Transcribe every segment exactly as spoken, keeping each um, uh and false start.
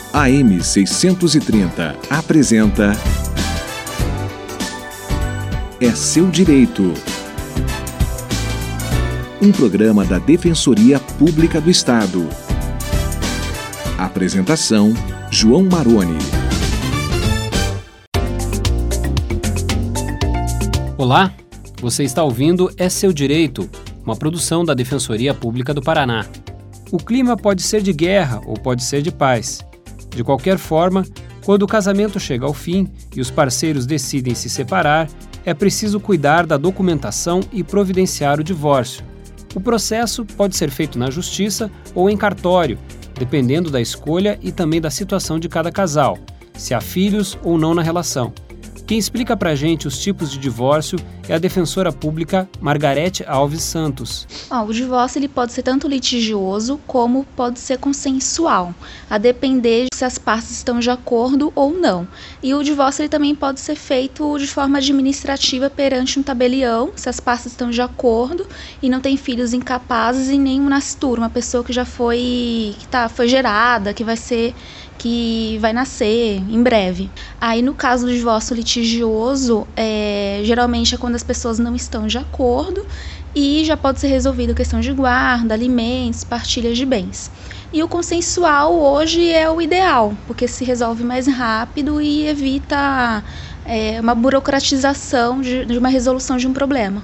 A M seiscentos e trinta apresenta É Seu Direito. Um programa da Defensoria Pública do Estado. Apresentação: João Maroni. Olá, você está ouvindo É Seu Direito, uma produção da Defensoria Pública do Paraná. O clima pode ser de guerra ou pode ser de paz. De qualquer forma, quando o casamento chega ao fim e os parceiros decidem se separar, é preciso cuidar da documentação e providenciar o divórcio. O processo pode ser feito na justiça ou em cartório, dependendo da escolha e também da situação de cada casal, se há filhos ou não na relação. Quem explica pra gente os tipos de divórcio é a defensora pública Margarete Alves Santos. Oh, o divórcio ele pode ser tanto litigioso como pode ser consensual, a depender de se as partes estão de acordo ou não. E o divórcio ele também pode ser feito de forma administrativa perante um tabelião, se as partes estão de acordo e não tem filhos incapazes e nem um nascitur, uma pessoa que já foi, que tá, foi gerada, que vai ser... que vai nascer em breve. Aí, no caso do divórcio litigioso, é, geralmente é quando as pessoas não estão de acordo e já pode ser resolvido questão de guarda, alimentos, partilhas de bens. E o consensual hoje é o ideal, porque se resolve mais rápido e evita é, uma burocratização de, de uma resolução de um problema.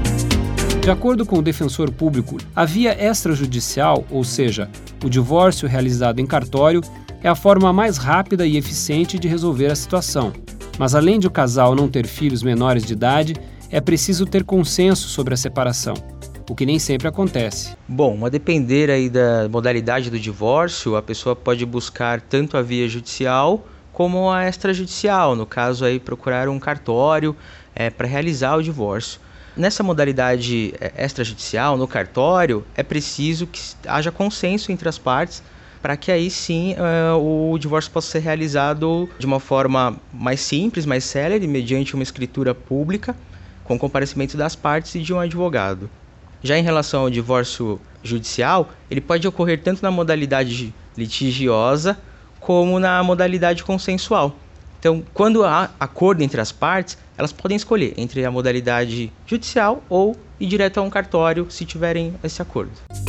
De acordo com o defensor público, a via extrajudicial, ou seja, o divórcio realizado em cartório, é a forma mais rápida e eficiente de resolver a situação. Mas além de o casal não ter filhos menores de idade, é preciso ter consenso sobre a separação, o que nem sempre acontece. Bom, a depender aí da modalidade do divórcio, a pessoa pode buscar tanto a via judicial como a extrajudicial, no caso aí procurar um cartório é, para realizar o divórcio. Nessa modalidade extrajudicial, no cartório, é preciso que haja consenso entre as partes para que aí sim uh, o divórcio possa ser realizado de uma forma mais simples, mais célere, mediante uma escritura pública, com comparecimento das partes e de um advogado. Já em relação ao divórcio judicial, ele pode ocorrer tanto na modalidade litigiosa como na modalidade consensual. Então, quando há acordo entre as partes, elas podem escolher entre a modalidade judicial ou ir direto a um cartório, se tiverem esse acordo.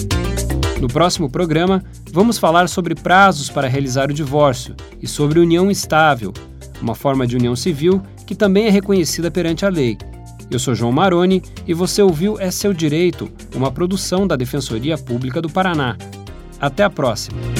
No próximo programa, vamos falar sobre prazos para realizar o divórcio e sobre união estável, uma forma de união civil que também é reconhecida perante a lei. Eu sou João Maroni e você ouviu É Seu Direito, uma produção da Defensoria Pública do Paraná. Até a próxima!